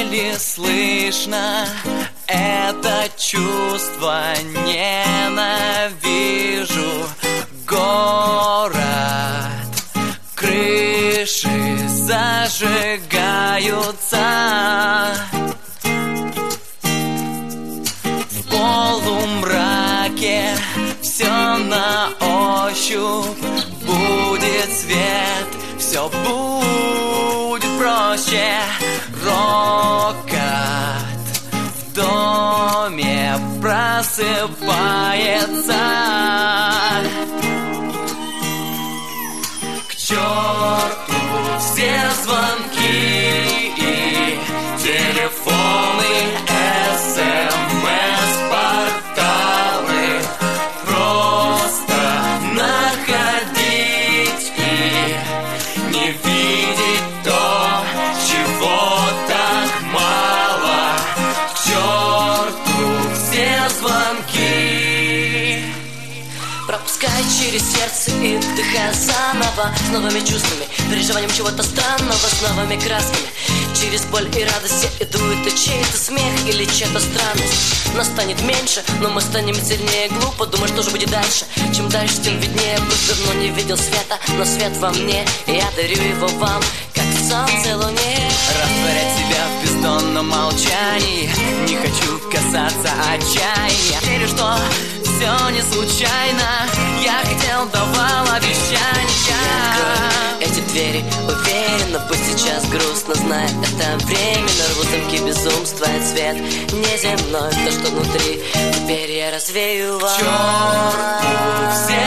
еле слышно это чувство. Ненавижу город, крыши зажигаются. В полумраке все на ощупь. Будет свет, все будет проще. Рокот в доме просыпается. К черту все звонки и телефоны, СМС-порталы. Просто находить и не видеть то, чего так мало. К черту все звонки. Пропускай через сердце и вдыхай заново, с новыми чувствами, переживанием чего-то странного, с новыми красками. Через боль и радость и дует и чей-то смех или чья-то странность. Нас станет меньше, но мы станем сильнее. Глупо думать, что же будет дальше. Чем дальше, тем виднее. Пусть давно не видел света, но свет во мне, и я дарю его вам, как солнце луне. Растворять себя в бездонном молчании. Не хочу касаться отчаяния. Верю, что все не случайно. Я хотел, давал обещания. Эти двери уверенно, пусть сейчас грустно, знай, это временно. Рву замки безумства, цвет неземной. То, что внутри, теперь я развею вам. К черту все